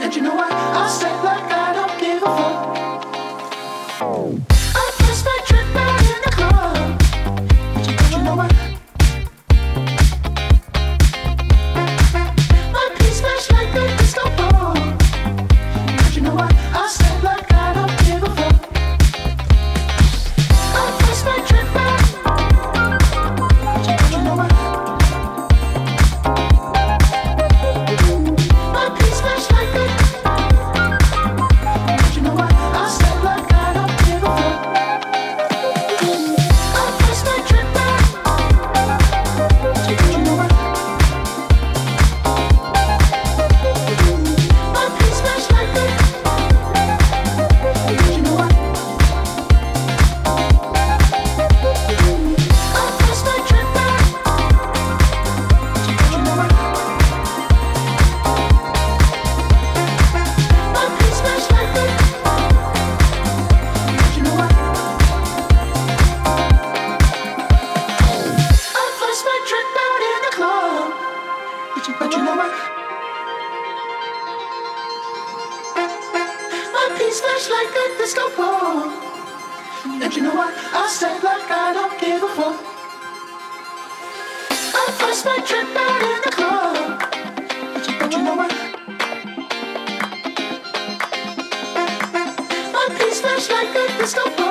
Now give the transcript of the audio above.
And you know what? I step like I don't give a fuck. I lost my trip out in the club. But you know what? My piece flash like a disco ball. But you know what? I step like I don't give a fuck. I lost my trip out. But you know what? My piece flash like a. But you know what? I step like I don't give a fuck. I lost my trip out. But you know what? My piece flash like a. But you know what? I lost my trip out. But you know what? My piece flash like a. But you know what? I lost my trip out in the club. But you know what? My piece flash like a disco ball. And you know what? I step like I don't give a fuck. I lost my trip out in the club. But you know what? My piece flash like a disco ball.